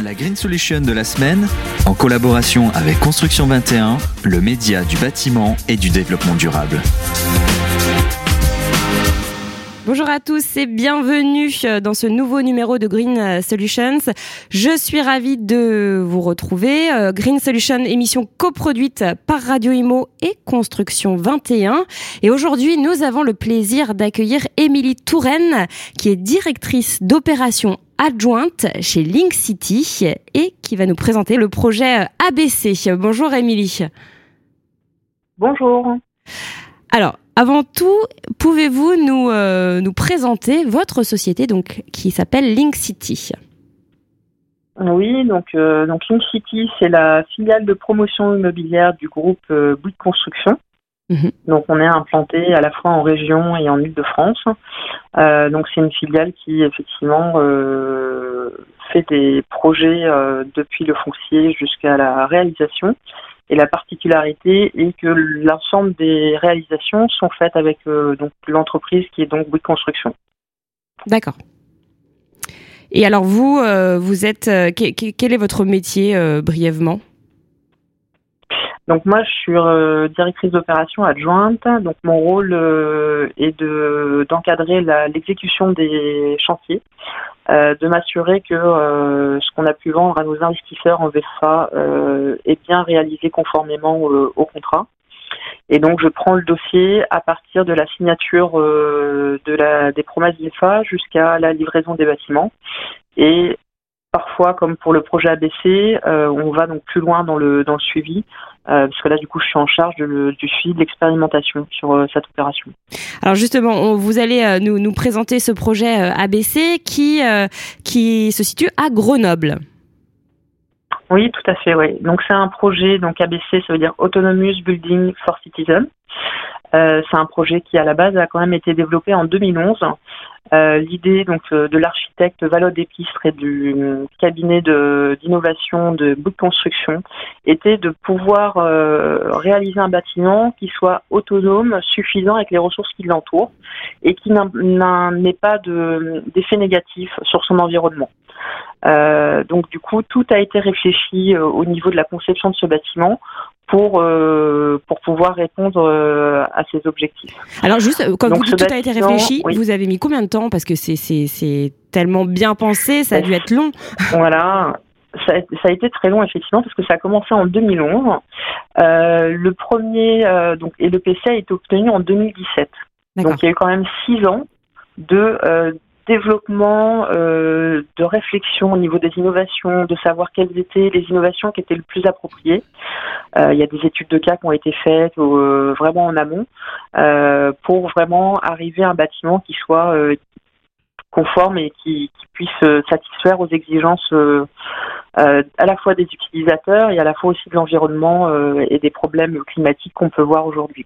La Green Solution de la semaine, en collaboration avec Construction 21, le média du bâtiment et du développement durable. Bonjour à tous et bienvenue dans ce nouveau numéro de Green Solutions. Je suis ravie de vous retrouver. Green Solutions, émission coproduite par Radio Imo et Construction 21. Et aujourd'hui, nous avons le plaisir d'accueillir Émilie Touraine, qui est directrice d'opération adjointe chez Link City et qui va nous présenter le projet ABC. Bonjour Émilie. Bonjour. Alors, avant tout, pouvez-vous nous présenter votre société donc, qui s'appelle Link City ? Oui, donc Link City, c'est la filiale de promotion immobilière du groupe Bouygues Construction. Donc on est implanté à la fois en région et en Île-de-France. Donc c'est une filiale qui effectivement fait des projets depuis le foncier jusqu'à la réalisation. Et la particularité est que l'ensemble des réalisations sont faites avec donc l'entreprise qui est donc Bouygues Construction. D'accord. Et alors vous êtes quel est votre métier brièvement ? Donc moi je suis directrice d'opération adjointe. Donc mon rôle est d'encadrer l'exécution des chantiers. De m'assurer que ce qu'on a pu vendre à nos investisseurs en VFA est bien réalisé conformément au contrat. Et donc je prends le dossier à partir de la signature des promesses VFA jusqu'à la livraison des bâtiments. Et parfois, comme pour le projet ABC, on va donc plus loin dans le suivi, parce que là, du coup, je suis en charge du suivi de l'expérimentation sur cette opération. Alors justement, vous allez nous présenter ce projet ABC qui se situe à Grenoble. Oui, tout à fait, oui. Donc c'est un projet, donc ABC, ça veut dire Autonomous Building for Citizens. C'est un projet qui, à la base, a quand même été développé en 2011. L'idée donc de l'architecte Valod Épistre et du cabinet d'innovation de Bouygues Construction était de pouvoir réaliser un bâtiment qui soit autonome, suffisant avec les ressources qui l'entourent et qui n'ait pas d'effet négatif sur son environnement. Donc du coup, tout a été réfléchi au niveau de la conception de ce bâtiment pour pouvoir répondre à ces objectifs. Alors juste, quand vous dites tout a été réfléchi, oui. Vous avez mis combien de temps ? Parce que c'est tellement bien pensé, ça a dû être long. Voilà, ça a été très long effectivement parce que ça a commencé en 2011. Le premier, et le PC a été obtenu en 2017. D'accord. Donc il y a eu quand même 6 ans de développement, de réflexion au niveau des innovations, de savoir quelles étaient les innovations qui étaient le plus appropriées. Il y a des études de cas qui ont été faites vraiment en amont pour vraiment arriver à un bâtiment qui soit conforme et qui puisse satisfaire aux exigences à la fois des utilisateurs et à la fois aussi de l'environnement et des problèmes climatiques qu'on peut voir aujourd'hui.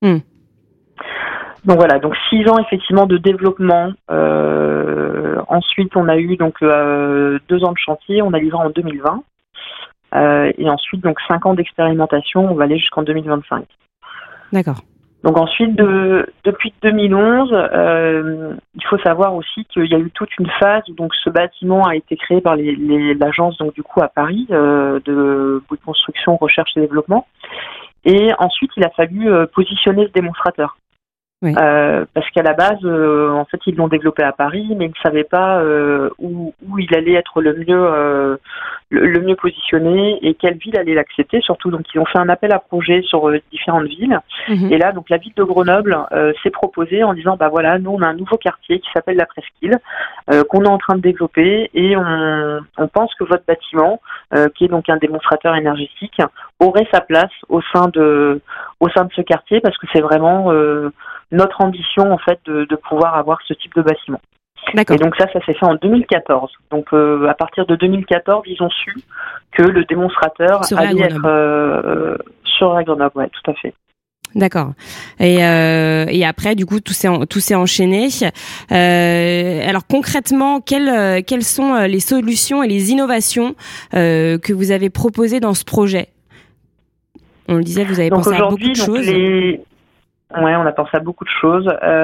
Donc voilà, donc 6 ans effectivement de développement. Ensuite, on a eu donc 2 ans de chantier, on a livré en 2020. Et ensuite, donc 5 ans d'expérimentation, on va aller jusqu'en 2025. D'accord. Donc ensuite, depuis 2011, il faut savoir aussi qu'il y a eu toute une phase où donc ce bâtiment a été créé par l'agence donc du coup à Paris de Bouygues Construction Recherche et Développement. Et ensuite, il a fallu positionner ce démonstrateur. Oui. Parce qu'à la base, en fait, ils l'ont développé à Paris, mais ils ne savaient pas où il allait être le mieux positionné et quelle ville allait l'accepter. Surtout, donc, ils ont fait un appel à projet sur différentes villes. Et là, donc, la ville de Grenoble s'est proposée en disant, bah voilà, nous, on a un nouveau quartier qui s'appelle la Presqu'île, qu'on est en train de développer, et on pense que votre bâtiment, qui est donc un démonstrateur énergétique, aurait sa place au sein de ce quartier, parce que c'est vraiment notre ambition en fait de pouvoir avoir ce type de bâtiment. D'accord. Et donc ça s'est fait en 2014. Donc à partir de 2014, ils ont su que le démonstrateur allait être sur Grenoble. Ouais, tout à fait. D'accord. Et après, du coup, tout s'est enchaîné. Alors concrètement, quelles sont les solutions et les innovations que vous avez proposées dans ce projet ? On le disait, vous avez pensé à beaucoup de choses. Ouais, on a pensé à beaucoup de choses.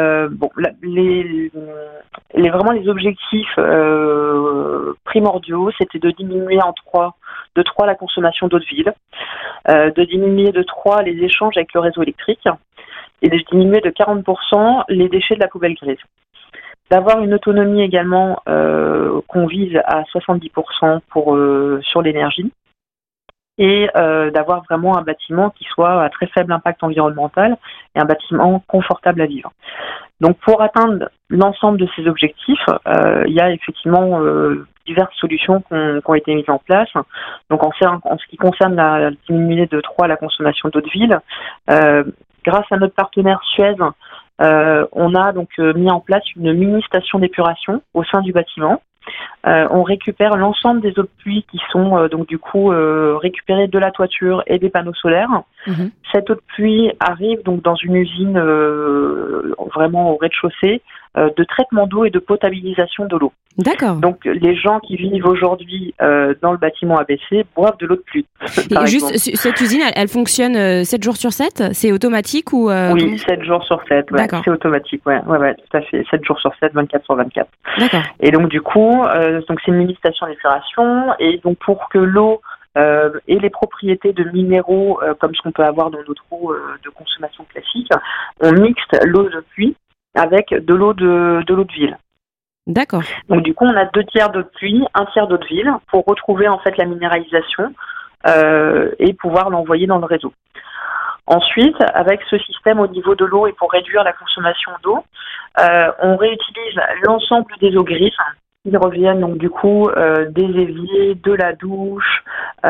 Vraiment les objectifs primordiaux, c'était de diminuer de 3 la consommation d'eau de ville, de diminuer de 3 les échanges avec le réseau électrique et de diminuer de 40% les déchets de la poubelle grise. D'avoir une autonomie également qu'on vise à 70% sur l'énergie. Et d'avoir vraiment un bâtiment qui soit à très faible impact environnemental et un bâtiment confortable à vivre. Donc pour atteindre l'ensemble de ces objectifs, il y a effectivement diverses solutions qui ont été mises en place. Donc en ce qui concerne la diminuer de 3 la consommation d'eau de ville, grâce à notre partenaire Suez, on a donc mis en place une mini station d'épuration au sein du bâtiment. On récupère l'ensemble des eaux de pluie qui sont récupérées de la toiture et des panneaux solaires. Mmh. Cette eau de pluie arrive donc dans une usine vraiment au rez-de-chaussée de traitement d'eau et de potabilisation de l'eau. D'accord. Donc les gens qui vivent aujourd'hui dans le bâtiment ABC boivent de l'eau de pluie. Et juste, cette usine, elle fonctionne 7 jours sur 7 ? C'est automatique ou Oui, 7 jours sur 7, ouais, c'est automatique, ouais, tout à fait, 7 jours sur 7, 24 sur 24. D'accord. Et donc du coup, donc c'est une mini station d'épuration, et donc pour que l'eau et les propriétés de minéraux, comme ce qu'on peut avoir dans notre eau de consommation classique, on mixte l'eau de pluie avec de l'eau de ville. D'accord. Donc du coup, on a 2 tiers d'eau de pluie, 1 tiers d'eau de ville pour retrouver en fait la minéralisation et pouvoir l'envoyer dans le réseau. Ensuite, avec ce système au niveau de l'eau et pour réduire la consommation d'eau, on réutilise l'ensemble des eaux grises. Ils reviennent donc du coup des éviers, de la douche,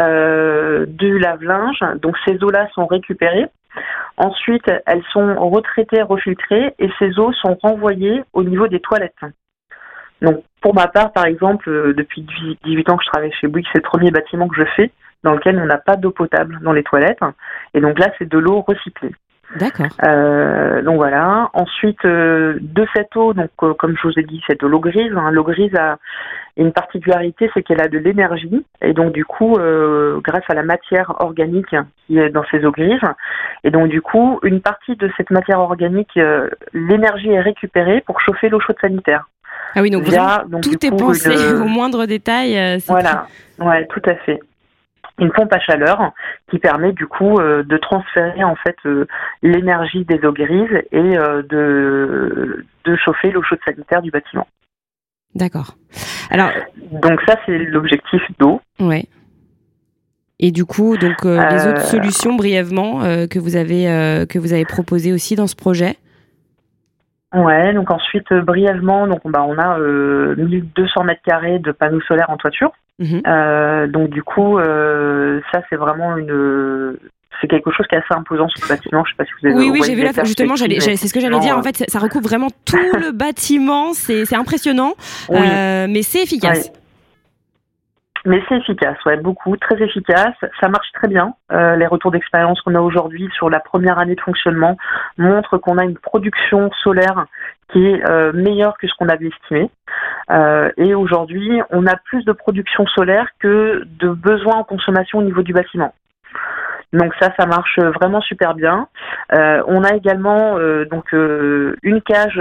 du lave-linge. Donc ces eaux-là sont récupérées. Ensuite, elles sont retraitées, refiltrées et ces eaux sont renvoyées au niveau des toilettes. Donc, pour ma part, par exemple, depuis 18 ans que je travaille chez Bouygues, c'est le premier bâtiment que je fais dans lequel on n'a pas d'eau potable dans les toilettes. Et donc là, c'est de l'eau recyclée. D'accord. Donc voilà. Ensuite, de cette eau, donc comme je vous ai dit, c'est de l'eau grise. L'eau grise a une particularité, c'est qu'elle a de l'énergie. Et donc du coup, grâce à la matière organique qui est dans ces eaux grises, et donc du coup, une partie de cette matière organique, l'énergie est récupérée pour chauffer l'eau chaude sanitaire. Ah oui, donc tout est pensé au moindre détail. Voilà, ouais, tout à fait. Une pompe à chaleur qui permet du coup de transférer en fait l'énergie des eaux grises et de chauffer l'eau chaude sanitaire du bâtiment. D'accord. Alors donc ça c'est l'objectif d'eau. Ouais. Et du coup donc les autres solutions brièvement que vous avez proposées aussi dans ce projet. Ouais, donc ensuite brièvement, donc on a 1200 mètres carrés de panneaux solaires en toiture. Mmh. Donc du coup, ça c'est vraiment c'est quelque chose qui est assez imposant sur le bâtiment. Je sais pas si vous avez. Oui, j'ai vu justement. C'est ce que j'allais dire. En fait, ça recoupe vraiment tout le bâtiment. C'est impressionnant, oui. Mais c'est efficace. Ouais. Mais c'est efficace, ouais, beaucoup, très efficace. Ça marche très bien. Les retours d'expérience qu'on a aujourd'hui sur la première année de fonctionnement montrent qu'on a une production solaire qui est meilleure que ce qu'on avait estimé. Et aujourd'hui, on a plus de production solaire que de besoins en consommation au niveau du bâtiment. Donc ça marche vraiment super bien. On a également une cage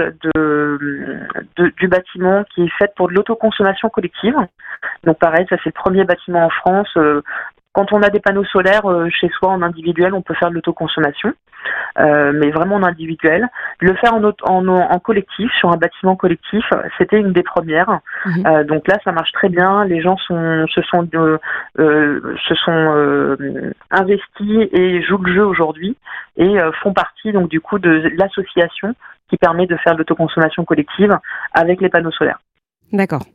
du bâtiment qui est faite pour de l'autoconsommation collective. Donc pareil, ça c'est le premier bâtiment en France. Quand on a des panneaux solaires chez soi en individuel, on peut faire de l'autoconsommation, mais vraiment en individuel. Le faire en collectif, sur un bâtiment collectif, c'était une des premières. Mmh. Donc là, ça marche très bien. Les gens se sont investis et jouent le jeu aujourd'hui et font partie donc du coup de l'association qui permet de faire de l'autoconsommation collective avec les panneaux solaires. D'accord.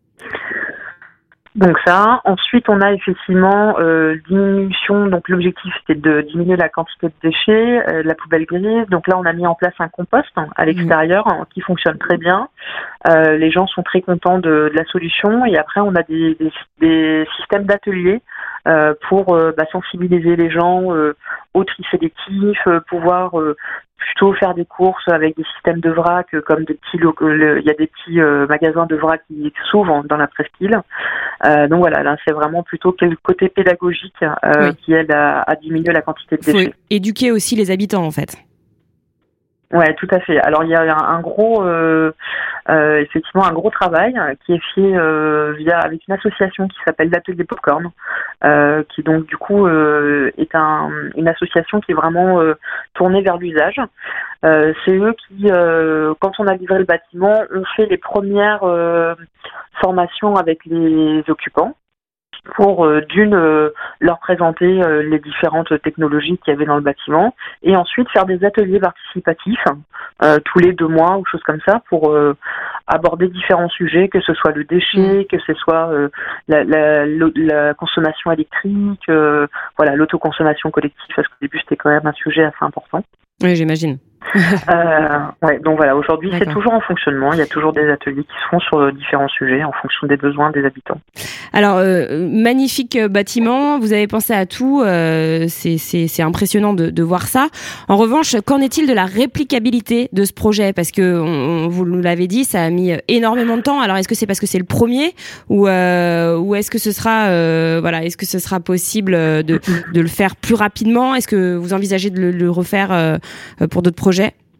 Donc ça. Ensuite, on a effectivement diminution. Donc l'objectif c'était de diminuer la quantité de déchets, la poubelle grise. Donc là, on a mis en place un compost à l'extérieur qui fonctionne très bien. Les gens sont très contents de la solution. Et après, on a des systèmes d'ateliers pour sensibiliser les gens au tri sélectif, pouvoir plutôt faire des courses avec des systèmes de vrac, comme des petits il y a des petits magasins de vrac qui s'ouvrent dans la presqu'île. Donc voilà, là c'est vraiment plutôt le côté pédagogique qui aide à diminuer la quantité de déchets. Faut éduquer aussi les habitants en fait. Ouais, tout à fait. Alors il y a effectivement un gros travail qui est fait avec une association qui s'appelle l'Atelier Popcorn, qui donc du coup est une association qui est vraiment tournée vers l'usage. C'est eux qui, quand on a livré le bâtiment, ont fait les premières formations avec les occupants, pour leur présenter les différentes technologies qu'il y avait dans le bâtiment et ensuite faire des ateliers participatifs tous les 2 mois ou choses comme ça pour aborder différents sujets, que ce soit le déchet, que ce soit la consommation électrique, l'autoconsommation collective, parce qu'au début c'était quand même un sujet assez important. Oui, j'imagine. Donc voilà, aujourd'hui D'accord. c'est toujours en fonctionnement, il y a toujours des ateliers qui se font sur différents sujets en fonction des besoins des habitants. Alors, magnifique bâtiment, vous avez pensé à tout, c'est impressionnant de voir ça. En revanche, qu'en est-il de la réplicabilité de ce projet ? Parce que, vous nous l'avez dit, ça a mis énormément de temps. Alors, est-ce que c'est parce que c'est le premier ou est-ce que ce sera possible de le faire plus rapidement ? Est-ce que vous envisagez de le refaire pour d'autres projets ?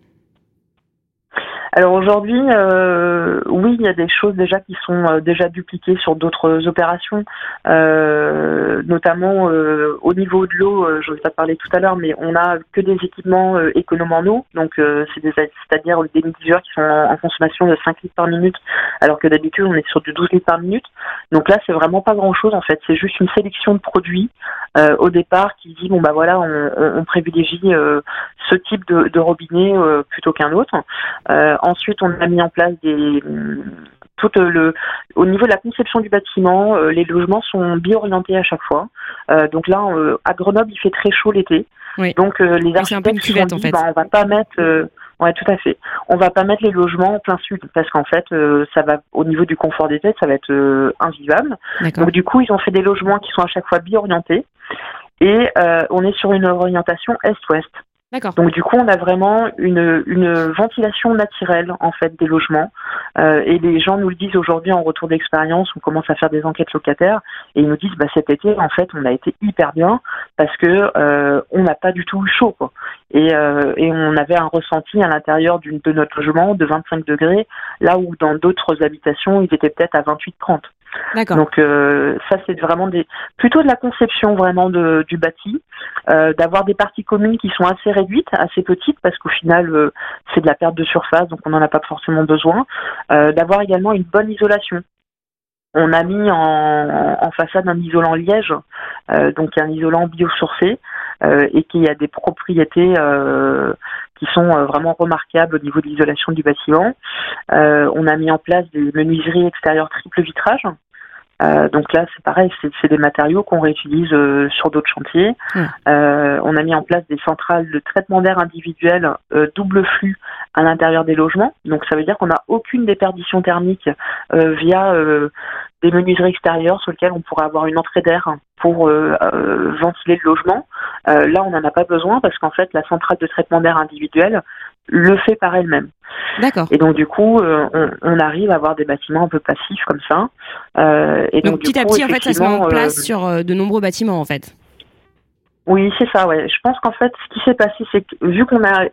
Alors aujourd'hui, oui, il y a des choses déjà qui sont déjà dupliquées sur d'autres opérations, notamment au niveau de l'eau. Je vous ai pas parlé tout à l'heure, mais on a que des équipements économes en eau, donc c'est-à-dire des mitigeurs qui sont en consommation de 5 litres par minute, alors que d'habitude on est sur du 12 litres par minute. Donc là, c'est vraiment pas grand-chose en fait. C'est juste une sélection de produits au départ qui dit on privilégie ce type de robinet plutôt qu'un autre. Ensuite, on a mis en place au niveau de la conception du bâtiment, les logements sont bio-orientés à chaque fois. Donc là, à Grenoble, il fait très chaud l'été. Oui. Donc les architectes c'est un peu une cuvette en fait. On va pas mettre. Ouais, tout à fait. On va pas mettre les logements en plein sud parce qu'en fait, ça va au niveau du confort des têtes, ça va être invivable. D'accord. Donc du coup, ils ont fait des logements qui sont à chaque fois bio-orientés et on est sur une orientation est-ouest. D'accord. Donc du coup, on a vraiment une ventilation naturelle en fait des logements. Et les gens nous le disent aujourd'hui en retour d'expérience. On commence à faire des enquêtes locataires et ils nous disent cet été en fait on a été hyper bien parce que on n'a pas du tout eu chaud quoi. Et on avait un ressenti à l'intérieur de notre logement de 25 degrés là où dans d'autres habitations ils étaient peut-être à 28-30. D'accord. Donc ça c'est vraiment plutôt de la conception vraiment du bâti, d'avoir des parties communes qui sont assez réduites, assez petites parce qu'au final c'est de la perte de surface donc on n'en a pas forcément besoin, d'avoir également une bonne isolation. On a mis en façade un isolant liège, donc un isolant biosourcé et qui a des propriétés qui sont vraiment remarquables au niveau de l'isolation du bâtiment. On a mis en place des menuiseries extérieures triple vitrage. Donc là, c'est pareil, c'est des matériaux qu'on réutilise sur d'autres chantiers. On a mis en place des centrales de traitement d'air individuelles double flux à l'intérieur des logements. Donc ça veut dire qu'on n'a aucune déperdition thermique via des menuiseries extérieures sur lesquelles on pourrait avoir une entrée d'air pour ventiler le logement. Là, on n'en a pas besoin parce qu'en fait, la centrale de traitement d'air individuelle le fait par elle-même. D'accord. Et donc du coup, on arrive à avoir des bâtiments un peu passifs comme ça. Et donc petit à petit, en fait, ça se met en place sur de nombreux bâtiments, en fait. Oui, c'est ça. Ouais. Je pense qu'en fait, ce qui s'est passé, c'est que vu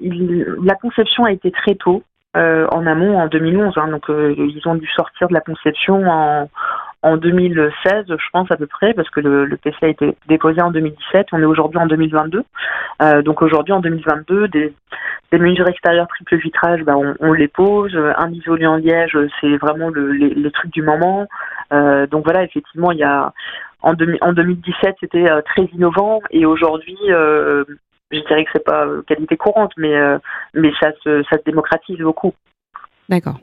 la conception a été très tôt en amont, en 2011. Donc ils ont dû sortir de la conception en 2016, je pense à peu près, parce que le PC a été déposé en 2017. On est aujourd'hui en 2022. Donc aujourd'hui, en 2022, des menuiseries extérieures triple vitrage, on les pose. Un isolant liège, c'est vraiment les trucs du moment. Donc voilà, effectivement, il y a en 2017, c'était très innovant, et aujourd'hui, je dirais que c'est pas qualité courante, mais ça se démocratise beaucoup. D'accord.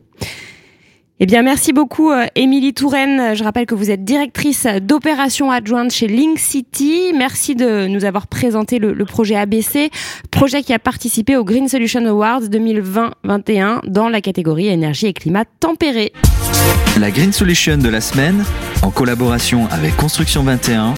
Eh bien, merci beaucoup, Émilie Touraine. Je rappelle que vous êtes directrice d'opération adjointe chez Link City. Merci de nous avoir présenté le projet ABC, projet qui a participé au Green Solution Awards 2020-21 dans la catégorie énergie et climat tempéré. La Green Solution de la semaine, en collaboration avec Construction 21,